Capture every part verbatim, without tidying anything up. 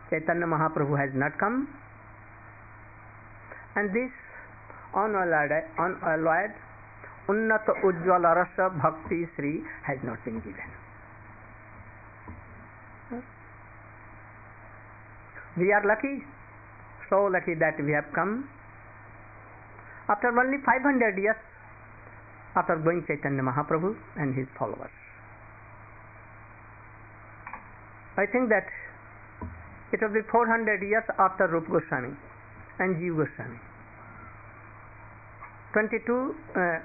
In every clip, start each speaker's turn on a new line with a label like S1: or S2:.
S1: Chaitanya Mahaprabhu has not come, and this unalloyed, unalloyed Unnata Ujjvala Rasa Bhakti Sri has not been given. We are lucky, so lucky that we have come after only five hundred years after going Chaitanya Mahaprabhu and his followers. I think that it will be four hundred years after Rupa Goswami and Jiva Goswami. twenty-two, uh,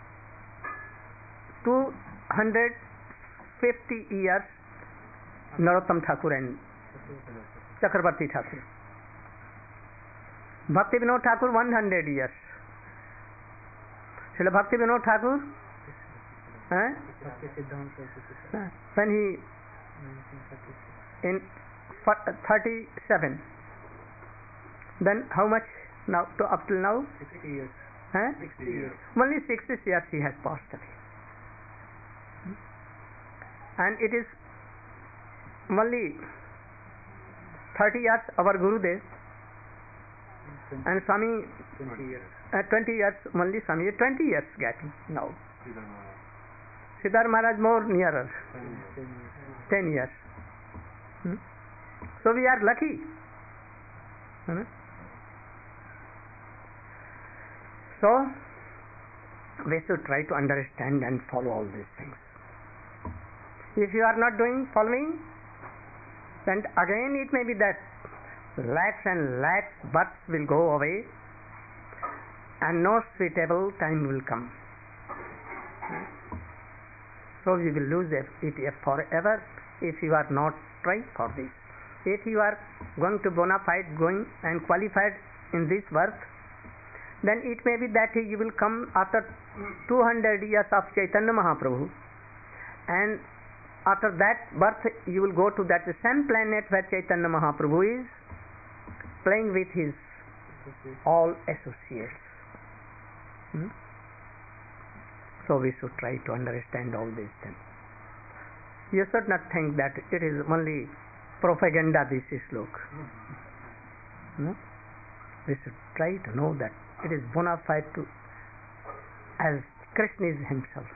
S1: two hundred fifty years Narottam Thakur and Chakrabarti Thakur. Bhakti Vinod Thakur one hundred years. Srila Bhakti Vinod Thakur, eh? when he in thirty-seven, then how much now to up till now?
S2: sixty years.
S1: Eh?
S2: sixty years.
S1: Only sixty years he has passed away, and it is only thirty years our Gurudev and Swami
S2: twenty years.
S1: uh, twenty years only Swami twenty years getting now. Siddhar Maharaj more nearer, ten years. Hmm? So we are lucky. Hmm? So we should try to understand and follow all these things. If you are not doing following, then again it may be that lakhs and lakhs births will go away and no suitable time will come. So you will lose it forever if you are not trying for this. If you are going to bona fide going and qualified in this birth, then it may be that you will come after two hundred years of Chaitanya Mahaprabhu, and after that birth you will go to that same planet where Chaitanya Mahaprabhu is, playing with his all associates. Hmm? So we should try to understand all these things. You should not think that it is only propaganda, this is look. No? We should try to know that it is bona fide to, as Krishna is himself.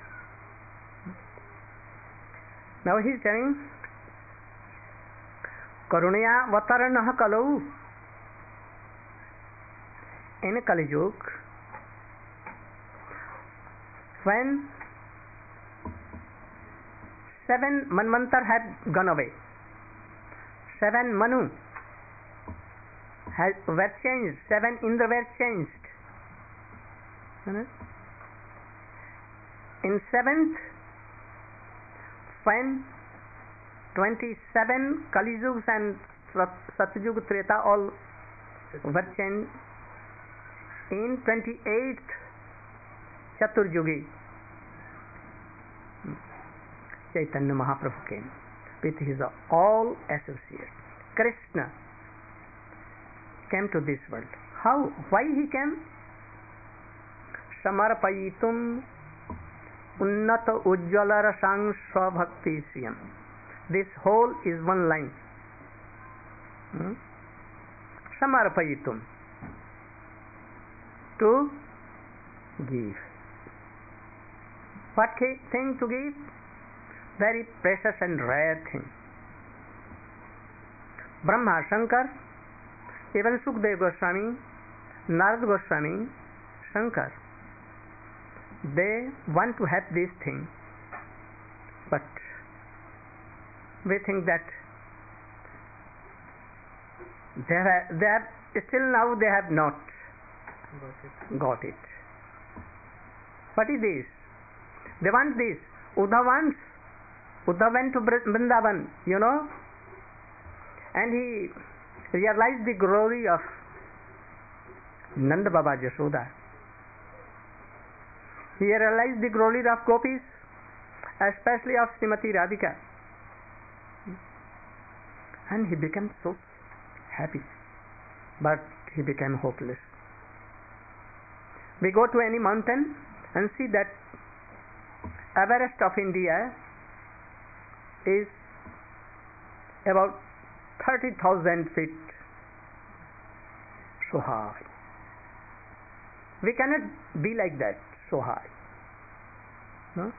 S1: Now he is telling, Karunaya Vataranaha Kalau. In Kali Yuga, when seven Manvantar had gone away, seven Manu had, were changed, seven Indra were changed. In seventh, when twenty-seven Kali Yugas and Satyuga Treta all were changed, in twenty-eighth Chaturjugi, Chaitanya Mahaprabhu came with his all associates. Krishna came to this world. How? Why he came? Samarpayitum unnata ujjvala rasang svabhakti siyam. This whole is one line. Hmm? Samarpayitum, to give. What thing to give? Very precious and rare thing. Brahma, Shankar, even Sukdev Goswami, Narad Goswami, Shankar, they want to have this thing, but we think that they have, they have still now they have not got it. What is this? They want this. Uddhav wants. Uddhav went to Vrindavan, you know, and he realized the glory of Nanda Baba Jashoda. He realized the glory of gopis, especially of Srimati Radhika, and he became so happy, but he became hopeless. We go to any mountain and see that Everest of India is about thirty thousand feet so high. We cannot be like that, so high. No?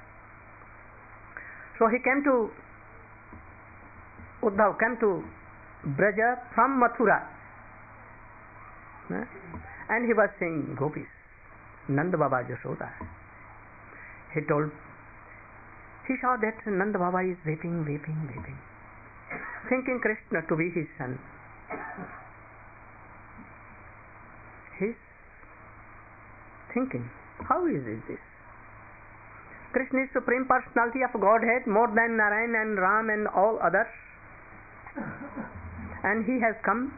S1: So he came to, Uddhav came to Braja from Mathura. No? And he was saying, Gopis, Nanda Baba Yashoda. He told, he saw that Nanda Baba is weeping, weeping, weeping, thinking Krishna to be his son. He's thinking, how is it this? Krishna is Supreme Personality of Godhead, more than Narayan and Ram and all others. And he has come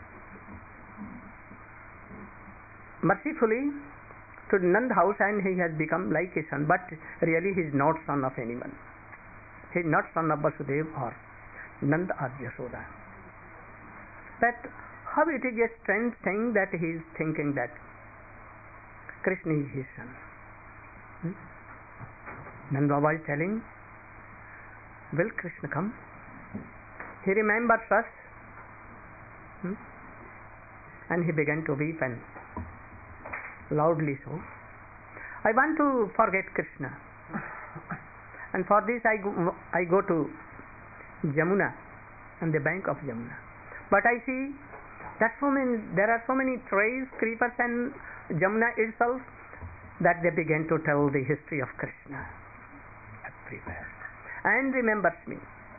S1: mercifully to Nand house and he has become like a son, but really he is not son of anyone. He is not son of Vasudeva or Nand or Yashoda. But how it is a strange thing that he is thinking that Krishna is his son. Hmm? Nand Baba is telling, will Krishna come? He remembers us. Hmm? And he began to weep and loudly so. I want to forget Krishna. And for this I go, I go to Jamuna, on the bank of Jamuna. But I see that so many, there are so many trees, creepers and Jamuna itself, that they begin to tell the history of Krishna everywhere and remembers me.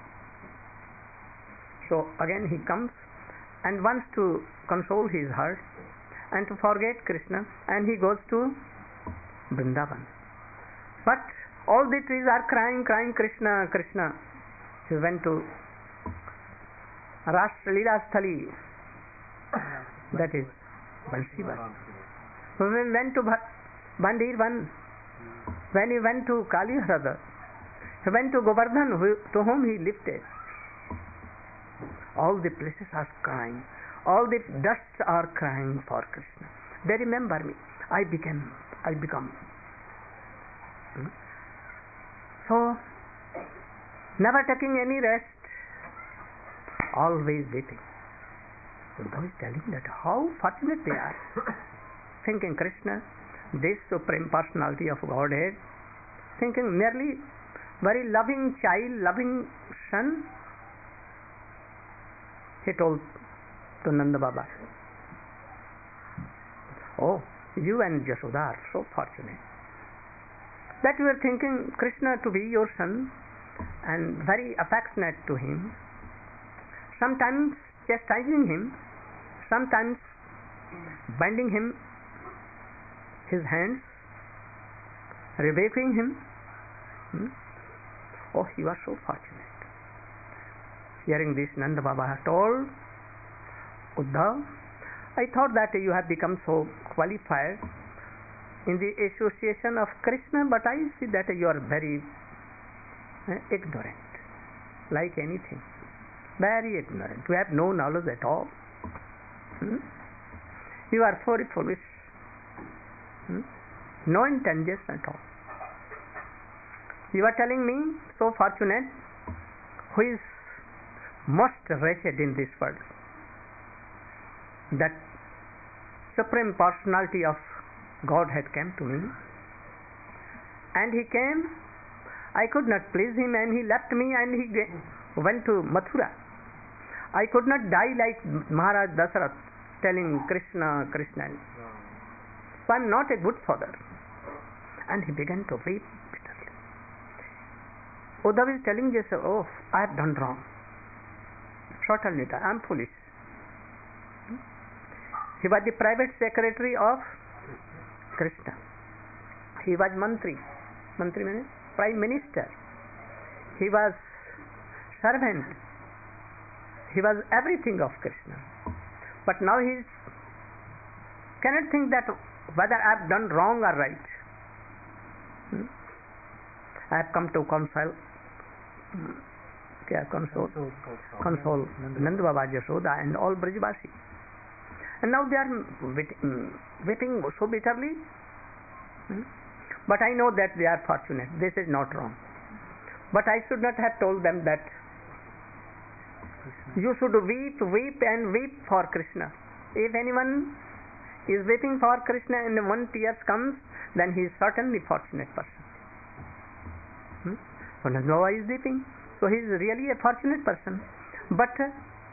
S1: So again he comes and wants to console his heart and to forget Krishna, and he goes to Vrindavan. But all the trees are crying, crying Krishna, Krishna. He went to Rashtra Leela Sthali, that is Bansivar. When he went to Bandirvan, when he went to Kaliharada, he went to Govardhan, who, to whom he lifted. All the places are crying. All the dusts are crying for Krishna. They remember me. I became, I become. Hmm? So, never taking any rest, always weeping. Uddhav is telling that how fortunate they are, thinking Krishna, this Supreme Personality of Godhead, thinking merely very loving child, loving son. He told to Nanda Baba, oh, you and Yashoda are so fortunate that you are thinking Krishna to be your son and very affectionate to him, sometimes chastising him, sometimes binding him his hands, rebuking him. Hmm? Oh, you are so fortunate. Hearing this, Nanda Baba told Uddhav, I thought that you have become so qualified in the association of Krishna, but I see that you are very uh, ignorant, like anything. Very ignorant. You have no knowledge at all. Hmm? You are very foolish. Hmm? No intelligence at all. You are telling me, so fortunate, who is most wretched in this world, that Supreme Personality of Godhead came to me, and he came, I could not please him, and he left me and he went to Mathura. I could not die like Maharaj Dasarath, telling Krishna, Krishna. So I am not a good father. And he began to weep bitterly. Uddhav is telling this, oh, I have done wrong. Certainly, I am foolish. He was the private secretary of Krishna. He was Mantri. Mantri means Prime Minister. He was servant. He was everything of Krishna. But now he cannot think that whether I have done wrong or right. Hmm? I have come to console, yeah, console, console Nanda Baba, Yashoda and all Brajavasi. And now they are weeping so bitterly. Hmm? But I know that they are fortunate. This is not wrong. But I should not have told them that You should weep, weep and weep for Krishna. If anyone is weeping for Krishna and one tear comes, then he is certainly fortunate person. Hmm? So Nanda Baba is weeping, so he is really a fortunate person. But uh,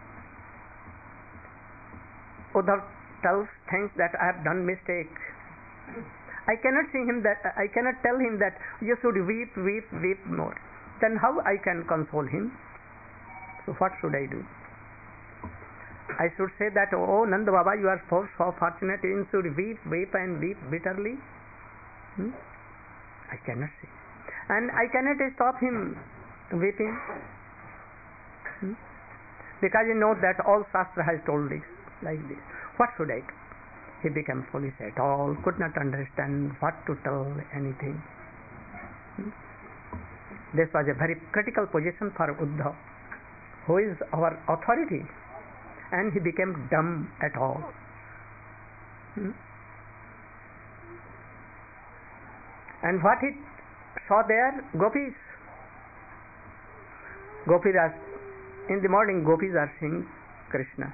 S1: Uddhav tells, thinks that I have done mistake. I cannot see him that I cannot tell him that you should weep, weep, weep more. Then how I can console him? So what should I do? I should say that, oh Nanda Baba, you are so, so fortunate, you should weep, weep and weep bitterly. Hmm? I cannot say. And I cannot stop him weeping. Hmm? Because you know that all Shastra has told this, like this. What should I do? He became foolish at all, could not understand what to tell anything. Hmm? This was a very critical position for Uddhav, who is our authority, and he became dumb at all. Hmm? And what he saw there, gopis. Gopis are, in the morning gopis are singing Krishna.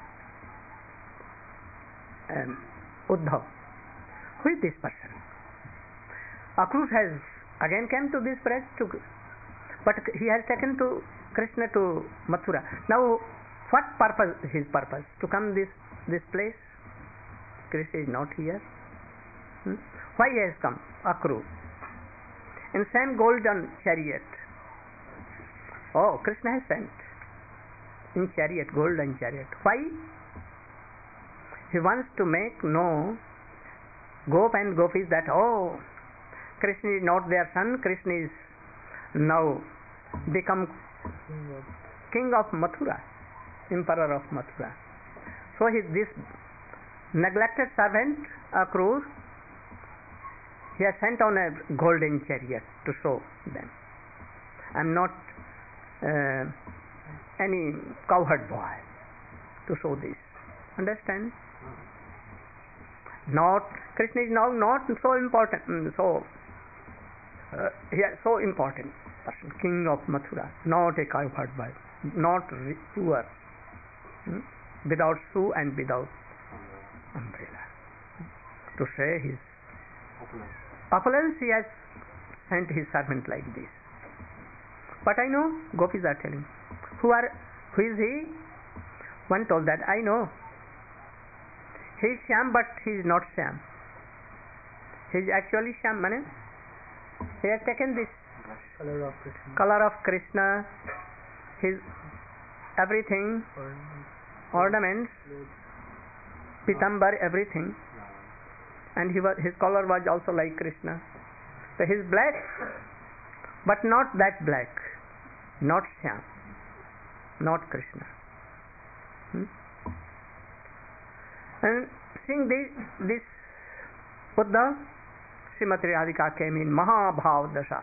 S1: And Uddhav, who is this person? Akrura has again came to this place, to, but he has taken to Krishna to Mathura. Now, what purpose? His purpose to come this this place? Krishna is not here. Hmm? Why he has come? Akrura in same golden chariot. Oh, Krishna has sent in chariot, golden chariot. Why? He wants to make know Gop and Gopis that, oh, Krishna is not their son, Krishna is now become king of Mathura, emperor of Mathura. So he, this neglected servant, Akrura, he has sent on a golden chariot to show them. I am not uh, any cowherd boy to show this. Understand? Not Krishna is now not so important, so uh, he is so important person, king of Mathura, not a cowherd boy, not poor, hmm? without shoe and without umbrella. To say his opulence, he has sent his servant like this. But I know gopis are telling, who are who is he? One told that I know. He is Shyam, but he is not Shyam. He is actually Shyam. Mane? He has taken this
S2: color of Krishna,
S1: color of Krishna, his everything, ornaments, pitambar, everything, and he was, his color was also like Krishna. So he is black, but not that black, not Shyam, not Krishna. Hmm? And seeing this, this Uddhav, Srimati Radhika came in Mahabhav Dasha,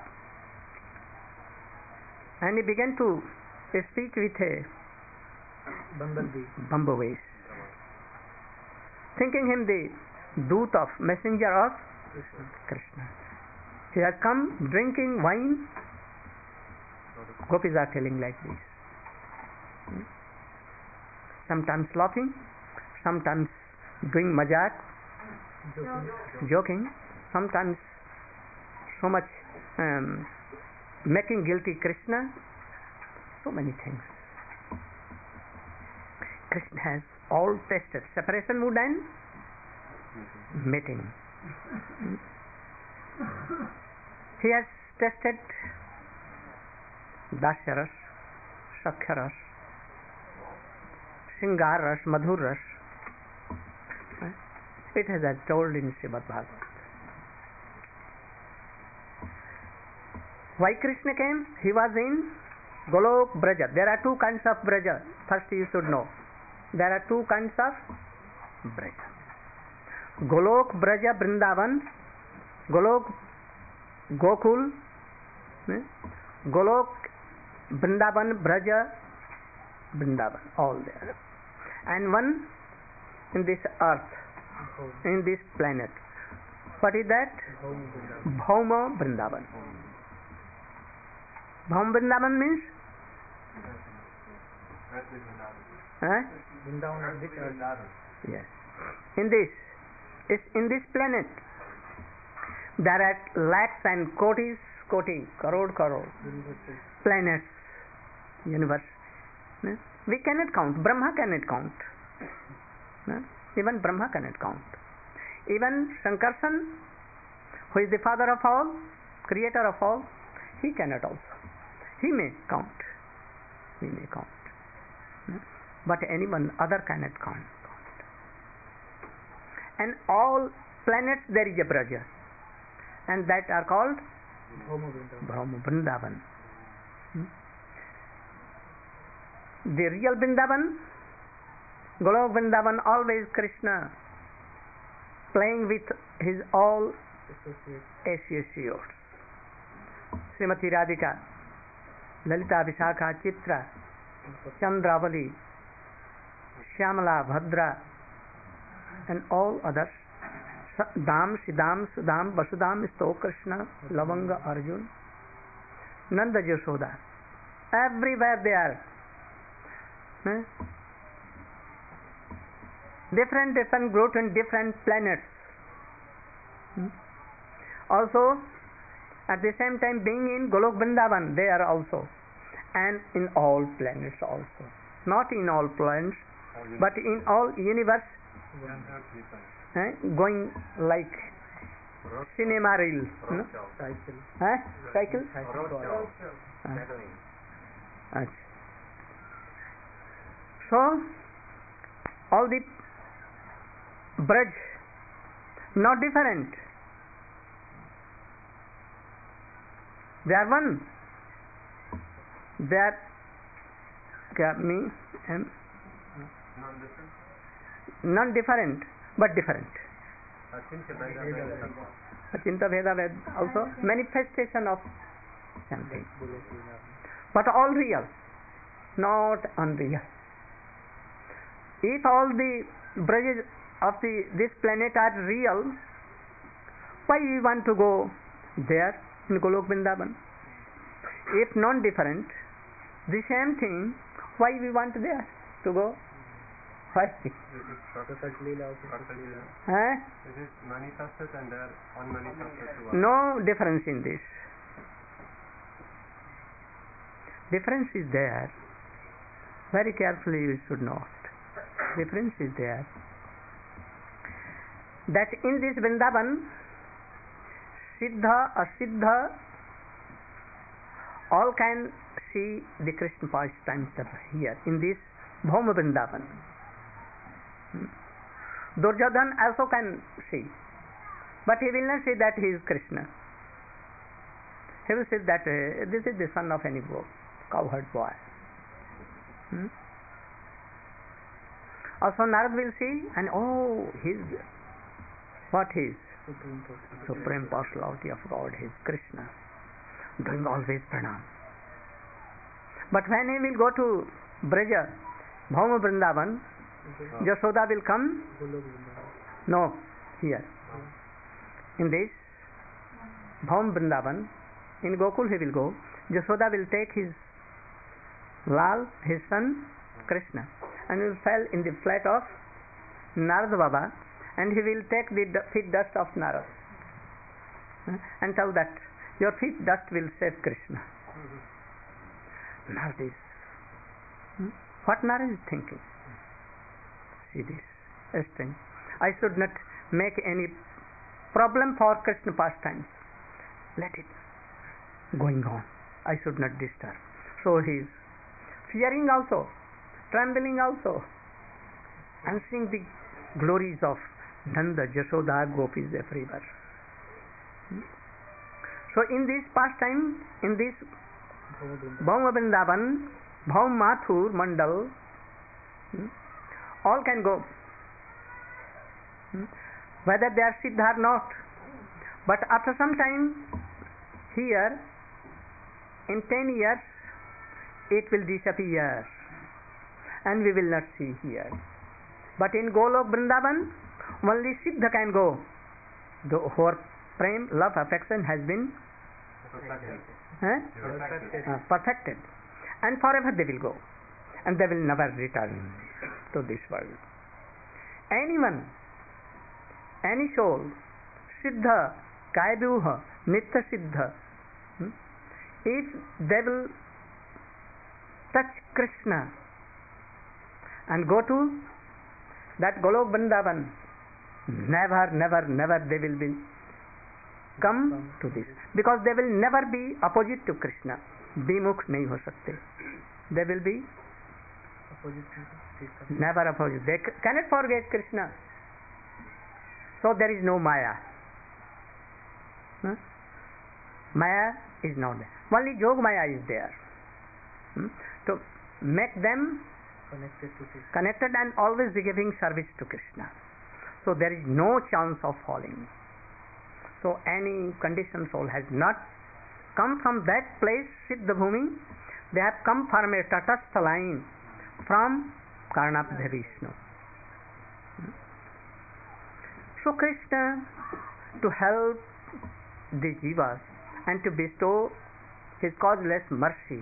S1: and he began to speak with a
S2: bumblebee,
S1: bumblebee, thinking him the doot of messenger of
S2: Krishna.
S1: Krishna. He has come drinking wine. Gopis are telling like this. Sometimes laughing, sometimes doing majak,
S2: Joking.
S1: joking, sometimes so much um, making guilty Krishna, so many things. Krishna has all tested separation mood and meeting. He has tested Dasyaras, Shakhyaras, Shingar Ras, Madhur Ras. It has been told in Srimad Bhagavatam. Why Krishna came? He was in Golok Braja. There are two kinds of Braja. First you should know. There are two kinds of Braja. Golok Braja Vrindavan, Golok Gokul, eh? Golok Vrindavan Braja Vrindavan, all there. And one in this earth, in this planet. What is that? Bhauma Vrindavan. Bhauma Vrindavan means Huh?
S2: Vrindavan on this earth.
S1: Yes. In this, it's in this planet, there are lakhs and kotis, koti, crore, crore
S2: Universes.
S1: planets, universe. No? We cannot count. Brahma cannot count. No? Even Brahma cannot count. Even Shankarsan, who is the father of all, creator of all, he cannot also. He may count. He may count. No? But anyone other cannot count. And all planets there is a Braja, and that are called
S2: Bhoma Vrindavan.
S1: Brahma Vrindavan. Hmm? The real Vrindavan, Golok Vrindavan, always Krishna playing with his all
S2: Associate.
S1: associates. Srimati Radhika, Lalita Vishakha Chitra, Chandravali, Shyamala Bhadra, and all others. Dam, Shidam, Sudam, Vasudam, Sto Krishna, Lavanga, Arjun, Nanda, Yashoda. Everywhere they are. Hmm? Different, different groups and different planets. Hmm? Also, at the same time being in Golok Vrindavan, they are also. And in all planets also. Not in all planets, but in all universe, eh, going like cinema reel. No?
S2: Cycle.
S1: Eh? Cycle?
S2: Cycle.
S1: Ah. Achha. So, all the Braj, not different. They are one. They are kya, me, am, non-different, but different. Achinta Veda Ved also manifestation of something, but all real, not unreal. If all the Brajas of the this planet are real, why we want to go there in Golok Vrindavan? If non-different, the same thing, why we want there to go? Why?
S2: Prakat Leela also. Prakat Leela.
S1: Huh?
S3: It is manifested and they are unmanifested to us.
S1: No difference in this. Difference is there. Very carefully you should note. Difference is there. That in this Vrindavan, Siddha, Asiddha, all can see the Krishna pastimes here in this Bhoma Vrindavan. Hmm. Duryodhan also can see, but he will not see that he is Krishna. He will say that uh, this is the son of any boy, cowherd boy. Hmm. Also Narad will see, and oh, he is what he is?
S2: Supreme Personality.
S1: Supreme Personality of God, he is Krishna, doing always pranam. But when he will go to Braja, Bhoma Vrindavan, Yashoda will come.
S2: Golok Vrindavan.
S1: No, here. In this Bhoma Vrindavan, in Gokul he will go. Yashoda will take his Lal, his son, Krishna, and will fall in the flat of Narad Baba, and he will take the d- feet dust of Narad and tell that your feet dust will save Krishna. Narad is hmm? what Narad is thinking. See this, strange. I should not make any problem for Krishna pastimes. Let it going on. I should not disturb. So he is fearing also, trembling also, and seeing the glories of Nanda, Yashoda, Gopis everywhere. Hmm? So in this pastime, in this
S2: Bhoma Vrindavan.
S1: Bhoma Vrindavan, Bhaum Mathur Mandal, hmm, all can go. Hmm? Whether they are Siddha or not. But after some time, here, in ten years, it will disappear. And we will not see here. But in Golok Vrindavan, only Siddha can go. The whole prem, love, affection has been
S3: Perfected.
S1: eh?
S2: Perfected.
S1: uh, perfected. And forever they will go. and they will never return to this world. Anyone, any soul, Siddha, Kaivyuha, Nitya Siddha, hmm, if they will touch Krishna and go to that Golok Vrindavan, never, never, never they will be come to this, because they will never be opposite to Krishna. Bimukh nahi ho sakte. They will be
S2: Opposite to Krishna.
S1: never opposite. They c- cannot forget Krishna. So there is no Maya. Huh? Maya is not there. Only Jog Maya is there. Hmm? To make them
S2: Connected to Krishna.
S1: connected and always giving service to Krishna. So there is no chance of falling. So any conditioned soul has not come from that place, Siddha Bhumi. They have come from a Tatastha line from Karnabdha Vishnu. So Krishna, to help the jivas and to bestow his causeless mercy,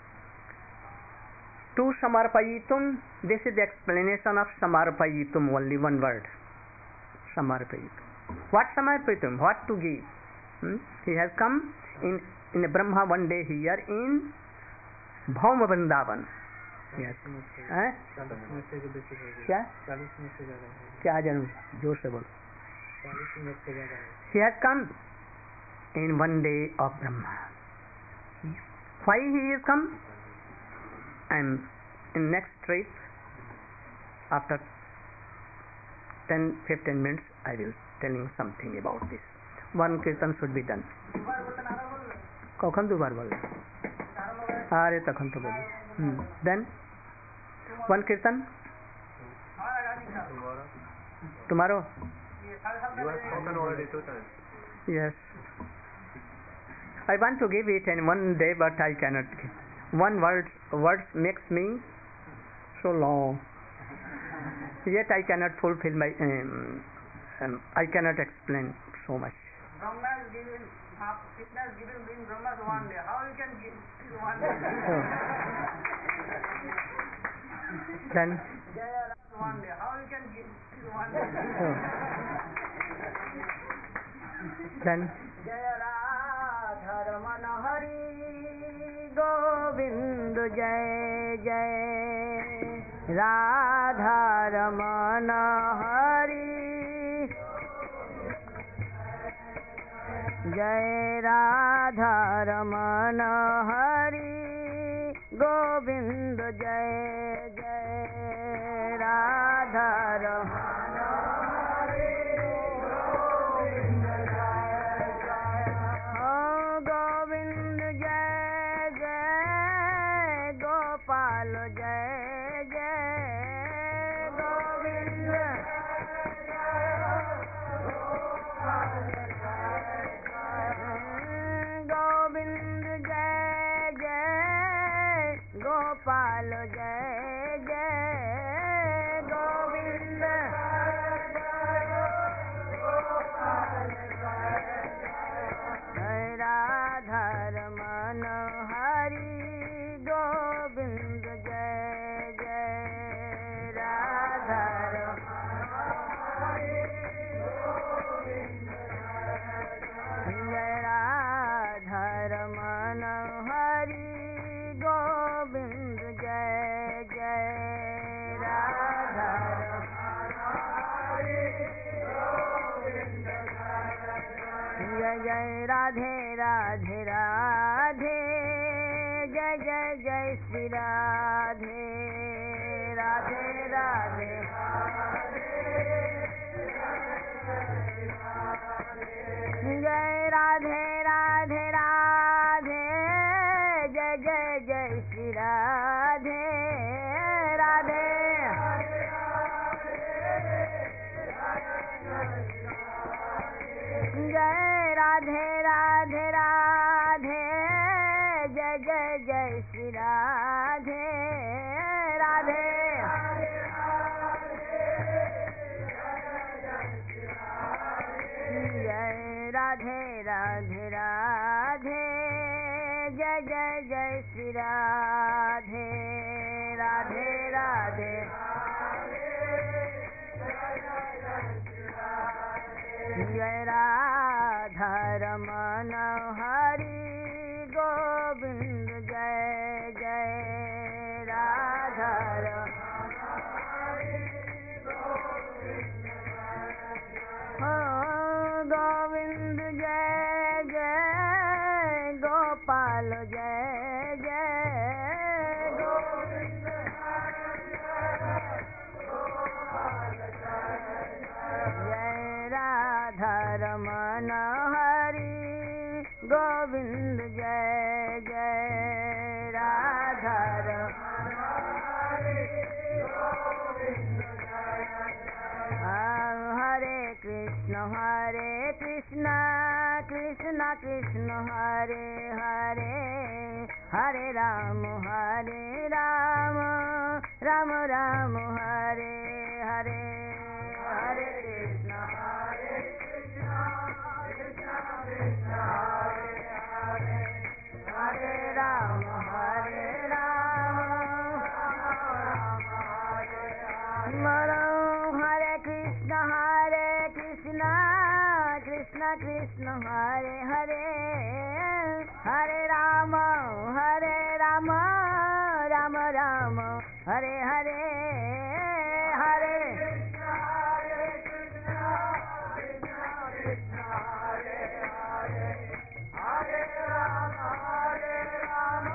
S1: to samarpayitum, this is the explanation of samarpayitum, only one word. Samarpayitum. What samarpayitum? What to give? Hmm? He has come in, in a Brahma one day here in Bhauma Vrindavan. Yes. हैं?
S2: चालीस minute से भी बेसी हो गई।
S1: क्या
S2: चालीस minute से ज्यादा हो गई।
S1: क्या जानू जोर से बोलो.
S2: चालीस मिनट से ज्यादा है।
S1: He has come in one day of Brahma. Why he is come? And in next trip, after ten fifteen minutes, I will telling something about this. One kirtan should be done. কখন দুবার বলে? আরে তখন তো বলি. Hmm. Then one kirtan tomorrow.
S3: You have spoken already two times.
S1: Yes. I want to give it in one day, but I cannot give. One word words makes me so long. Yet I cannot fulfill my. Um, um, I cannot explain so much.
S4: Brahma is given, Krishna is given being Brahma one day. How you can give one day?
S1: Oh. Then.
S4: One day. How you can give one day?
S1: Oh. Then.
S4: Jaya Radha Ramana Hari Govind Jai Jai Radha Ramana Hari Jai Radha Ramana Hari Govind Jai Jai Radha Ramana Oh Govind Jai Jai Gopal Jai Jai Govind Govind Jai Jai Gopal Jai Jai Govind Jai Radha Ramana Hari Govind Jai Jai Radha Ramana Jai Radha Ramana Hari Govind Jai Jai Radha Jai Jai Radhe Radhe Radhe Jai Jai Jai Shri Radhe Radhe Radhe Jai Radhe Radhe Radhe Jai Jai Jai Shri Radhe Radhe Jai Radhe Radhe Radhe Jai Jai Jai Shri Radhe Radhe Jai Radhe Radhe Radhe Jai Jai Jai Shri Radhe
S5: Radhe Radhe जय राधा रमन हरि गोविंद जय जय राधा गोविंद जय जय गोपाल जय जय गोविंद जय राधा रमन हरि गोविंद जय जय राधा रमन हरे कृष्ण हरे कृष्ण कृष्ण कृष्ण हरे हरे हरे राम हरे राम राम राम हरे हरे हरे कृष्ण हरे कृष्ण कृष्ण कृष्ण हरे हरे हरे राम हरे राम राम हरे हरे हरे कृष्ण हरे कृष्ण कृष्ण कृष्ण हरे हरे हरे राम हरे राम राम राम हरे हरे हरे कृष्ण हरे कृष्ण कृष्ण कृष्ण हरे हरे हरे राम हरे राम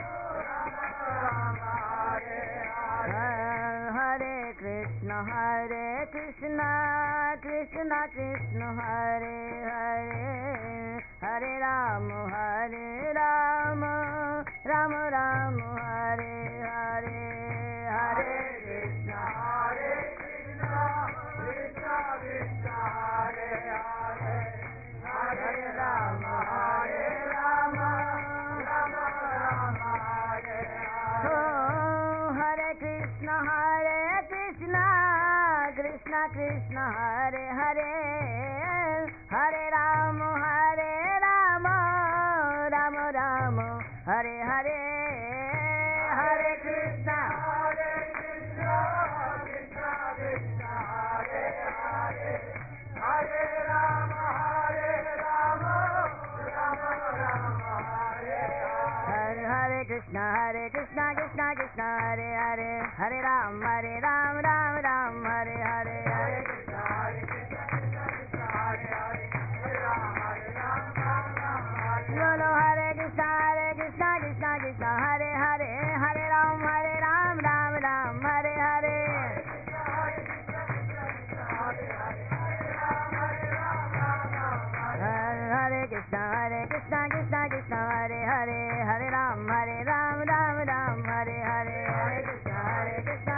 S5: राम राम हरे हरे हरे कृष्ण हरे कृष्ण कृष्ण कृष्ण हरे हरे हरे राम हरे राम राम राम हरे हरे हरे कृष्ण हरे कृष्ण कृष्ण कृष्ण हरे हरे हरे राम हरे राम राम राम हरे हरे हरे कृष्ण हरे कृष्ण कृष्ण कृष्ण हरे हरे हरे राम हरे राम राम राम हरे हरे हरे कृष्ण हरे कृष्ण कृष्ण कृष्ण हरे हरे हरे राम हरे राम राम राम हरे हरे हरे कृष्ण हरे कृष्ण कृष्ण कृष्ण हरे हरे हरे राम हरे राम राम राम हरे हरे हरे कृष्ण हरे कृष्ण कृष्ण कृष्ण हरे हरे हरे राम हरे राम राम राम हरे बोलो हरे कृष्ण हरे कृष्ण कृष्ण कृष्ण हरे हरे हरे राम हरे राम राम राम हरे हरे हरे कृष्ण हरे कृष्ण कृष्ण कृष्ण हरे हरे हरे राम हरे राम राम राम हरे हरे हरे कृष्ण हरे कृष्ण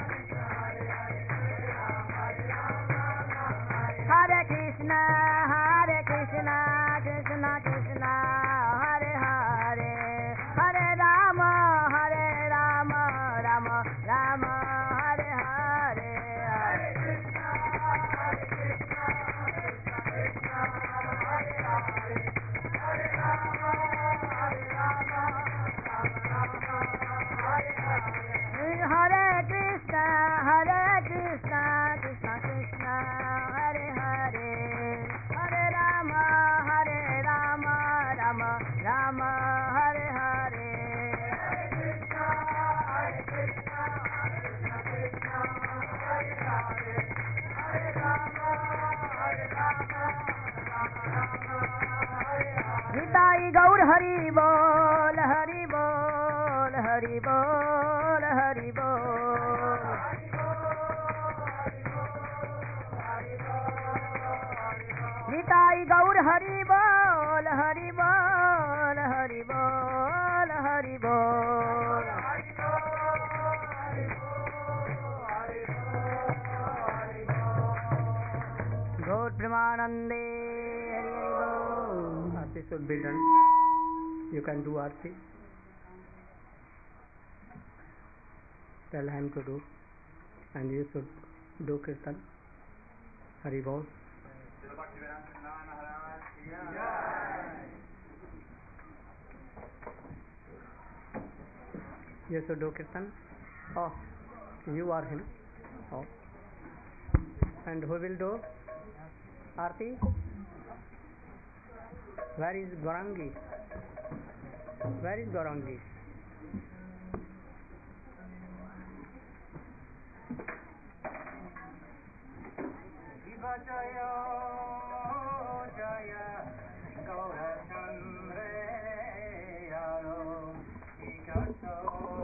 S5: हरे कृष्ण हरे कृष्ण कृष्ण कृष्ण हरे हरे हरे राम हरे राम राम राम हरे हरे हरे कृष्ण हरे कृष्ण कृष्ण कृष्ण हरे हरे हरे राम हरे राम राम राम हरे हरे हरे कृष्ण हरे कृष्ण कृष्ण कृष्ण हरे हरे हरे राम हरे राम राम राम हरे हरे हरे कृष्ण हरे कृष्ण कृष्ण कृष्ण हरे हरे हरे राम हरे राम राम राम हरे हरे निताई गौर हरि बोल हरि बोल हरि बोल हरि बोल निताई गौर हरि बोल हरि बोल हरि बोल हरि बोल गौर प्रेमानंदे हरि बोल.
S1: Aarti should be done. You can do Aarti. Tell him to do. And you should do Kirtan. Hari Bol. You should do Kirtan. Oh, you are him. Oh. And who will do? Aarti? Where is Gaurangi? Where is Gaurangi?
S4: Shiva Jaya Jaya Gaura Chandra Yaro Ikato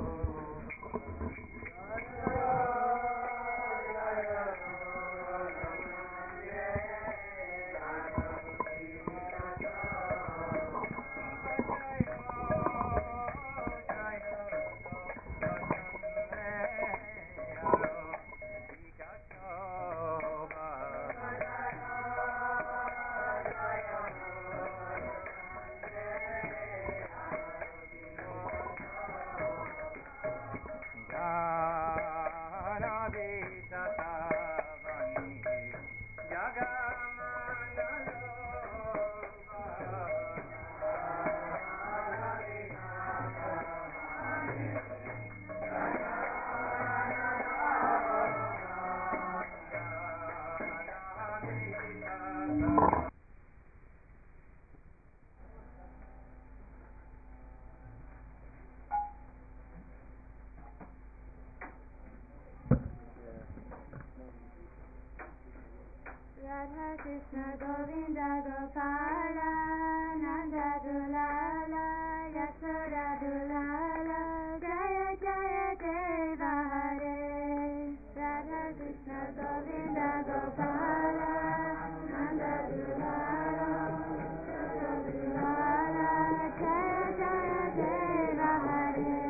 S5: Radha Krishna Govinda Gopala Nanda Dulala Yashoda Dulala Jaya Jaya Deva Hare Radha Krishna Govinda Gopala Nanda Dulala Yashoda Dulala Jaya Jaya Deva Hare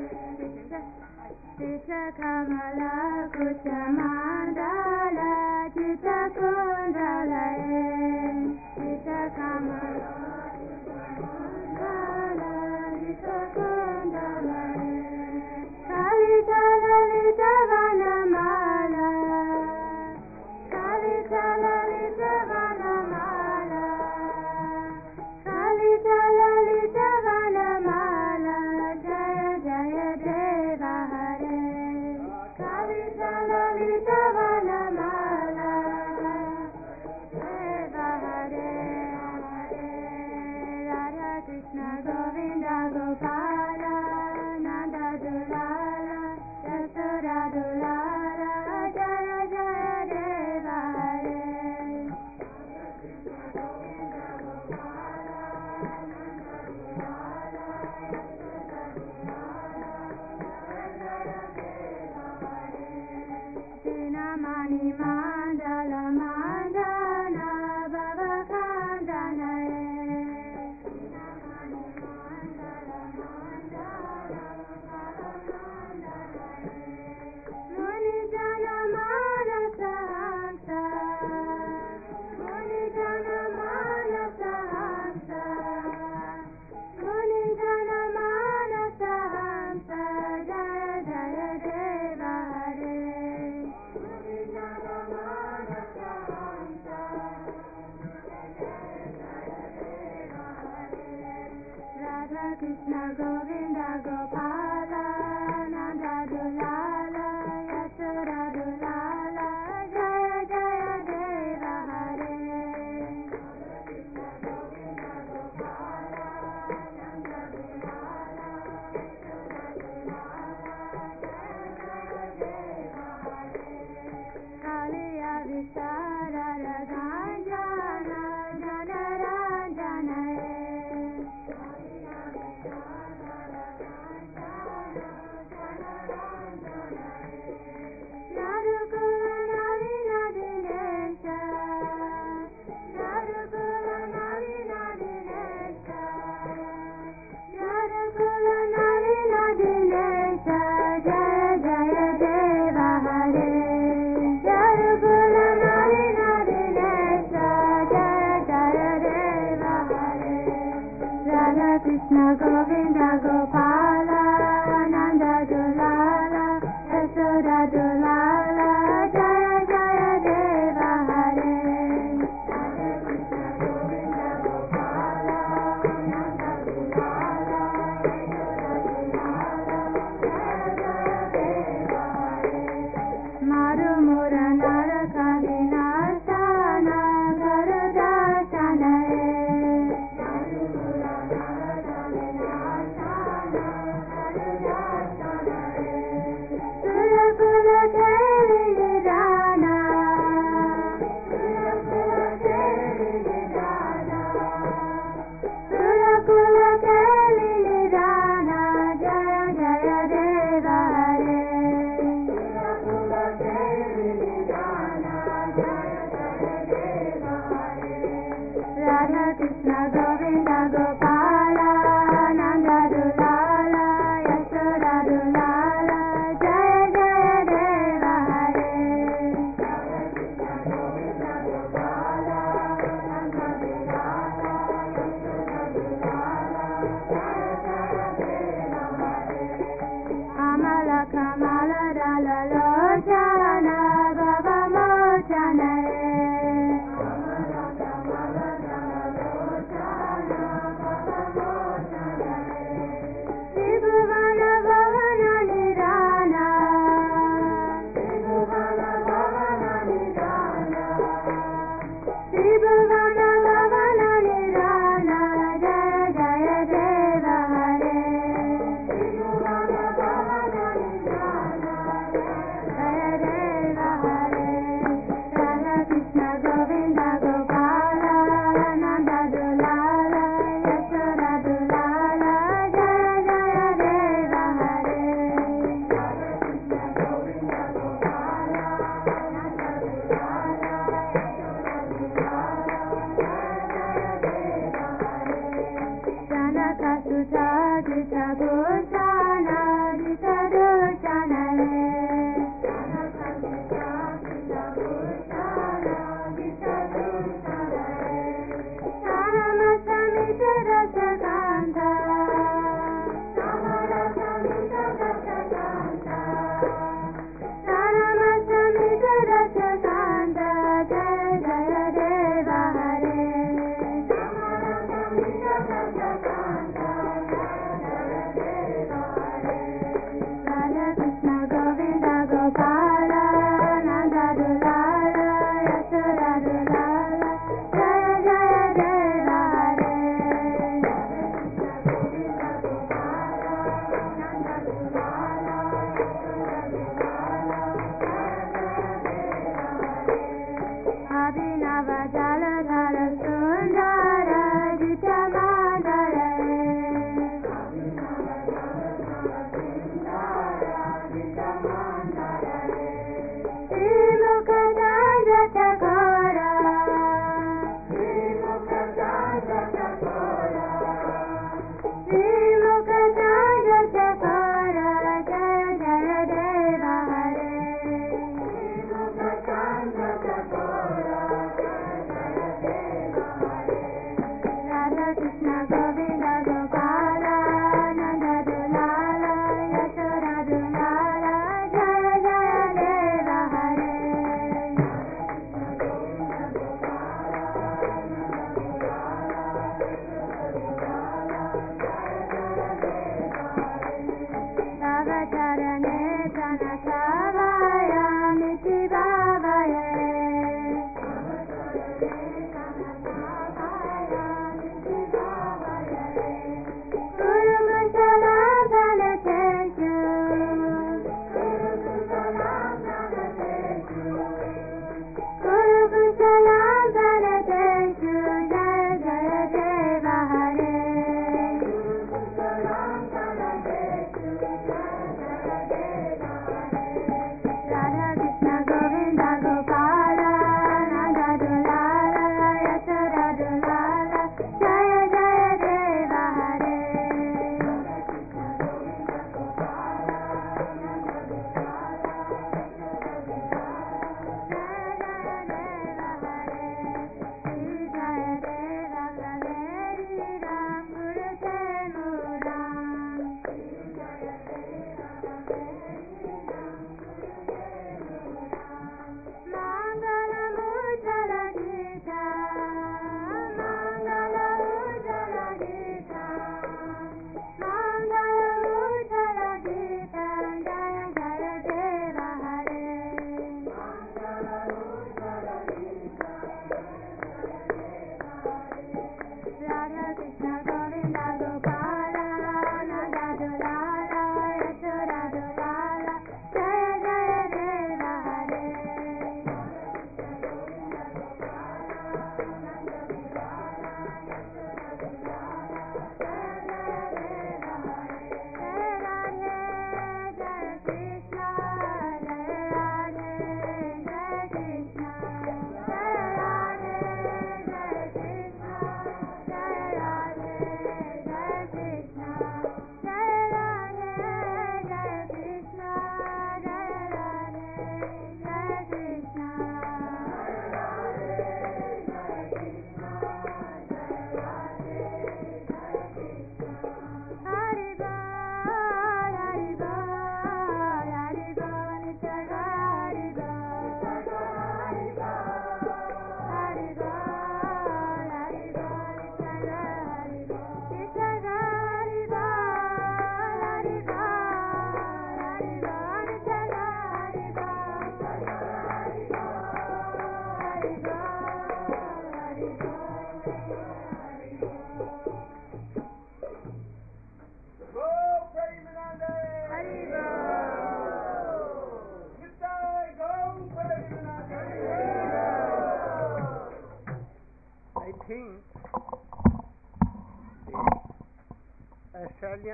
S5: Sita Kamala Kuchamandala Chita Kundalaye Chita Kamala Kundala Chita Kundalaye Kalita Lalita Vanamala Kalita Lalita Vanamala Kalita Lalita Vanamala Jaya Jaya Deva Hare Kalita Lalita Vanamala Deva Hare Hare Radha Krishna Govinda Gopala Nanda Dulala Yashoda Dulala Jaya Jaya Deva Hare Dinamani Mandala Mandana Baba Kandanaye Dinamani Mandala Mandana Baba Kandanaye Muni Jana Manasa Hamsa Muni Jana Manasa Hamsa Muni Jana Manasa Hamsa Jaya Jaya Deva Hare Radha Krishna Govinda Gopala Nanda Dulala Yashoda Dulala Jaya Jaya Deva Hare Krishna Govinda Gopala Nanda Dulala Yashoda Dulala Jaya Jaya Deva Hare Kaliya Vishara Raganjana Jana Ranjanaye Yarukula Navina Dinesha Yarukula Navina Dinesha Yarukula Navina Dinesha Jaya Jaya Deva Hare Yarukula Navina Dinesha Jaya Jaya Deva Hare Radha Krishna Govinda Kamala Dala Lochana Baba Mochana Tribhuvana Bhavana Nidana Tribhuvana Bhavana Nidana Tribhuvana Bhavana Nidana Jaya Jaya Deva Hare Tribhuvana Bhavana Nidana Jaya Deva Hare Radha Krishna Govinda Gopala Nanda Dulala Yashoda Dulala Jaya Jaya Deva Hare Radha Krishna Govinda Gopala Nanda Dulala Yashoda Dulala Jaya Jaya Deva Hare Janaka Sutta Gita Bhushana Gita Bhushana Janaka Sutta Gita Bhushana Gita Bhushana Sanamastamita Rasakanta Sanamastamita Rasakanta Sanamastamita Rasakanta Jaya Jaya Deva Hare Sanamastamita Rasakanta Jaya Jaya Deva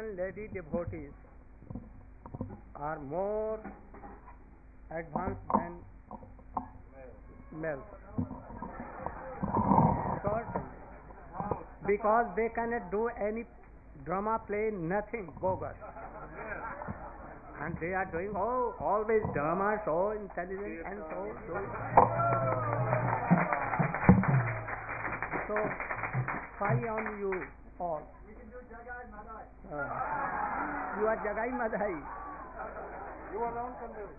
S1: Indian lady devotees are more advanced than males. Certainly. Because they cannot do any drama play, nothing, bogus. And they are doing, oh, always drama, so intelligent and so doing. So, spy on you all. Uh, you are Jagai Madhai.
S3: You alone can do.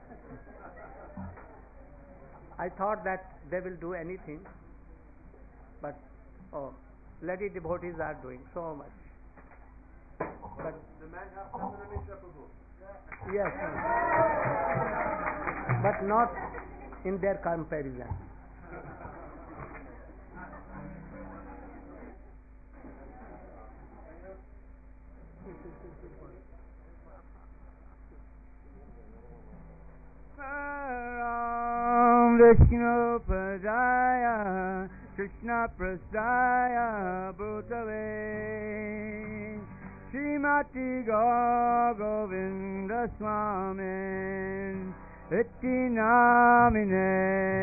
S1: I thought that they will do anything, but oh, lady devotees are doing so much. But
S3: The man has seven inseparable.
S1: yes, but not in their comparison.
S6: Ram Vishnu Padaya Krishna Prasaya Bhutale Srimati Gaur Govinda Swami Iti Namine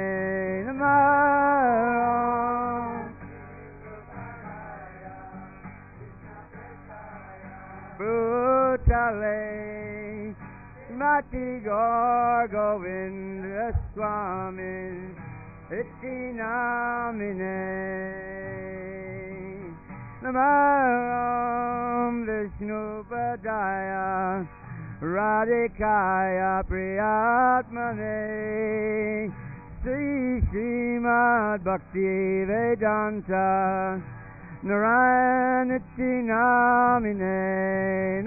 S6: Namah Bhutale Mati Gaur Govinda Swami Iti Namine Namah Vishnu Padaya Radhikaya Priyatmane Sri Srimad Bhakti Vedanta Naraniti Namine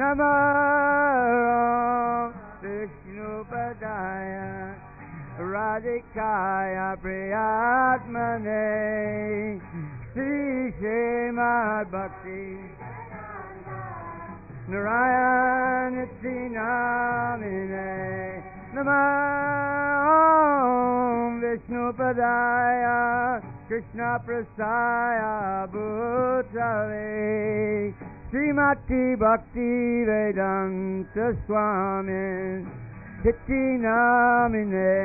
S6: Namah Vishnu Padaya Radhikaya Priyatmane Sri Srimad Bhakti Narayanati Namine Namah Vishnu Padaya Krishna Prasaya Bhutale Srimati Bhakti Vedanta Swami Iti Namine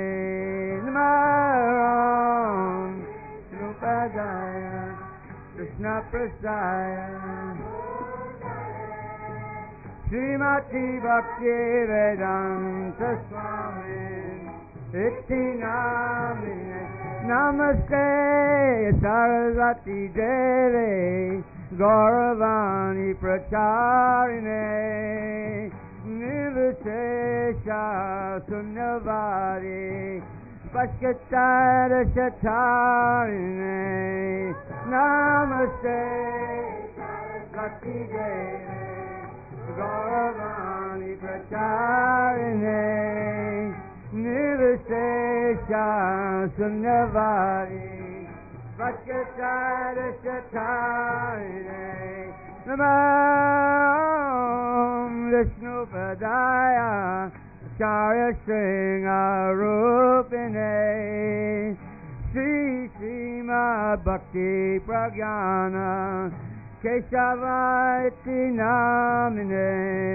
S6: Namah Vishnu Padaya Krishna Prasaya Srimati Bhakti Vedanta Swami Iti Namine Namaste Saraswati Devi Gauravani Pracharine Nirvishesha Sunyavari Paskatara Shatarine Namaste Saraswati Devi Gauravani Pracharine Nirvishesha Sunyavari Vaskatara Shatarine Namah Vishnu Padaya Acharya Sringa Rupine Sri Srimad Bhakti Pragyana Keshava Iti Namine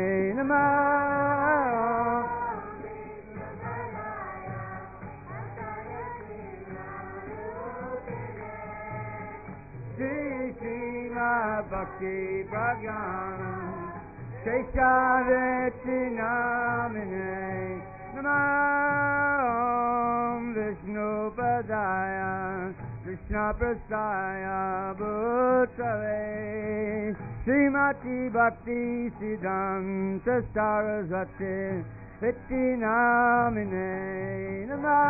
S6: Namah Sri Srimad Bhakti Pragyana Keshava Iti Namine Namah Vishnu Padaya Krishna Prasaya Bhutale Srimati Bhakti Siddhanta Saraswati Iti Namine Namah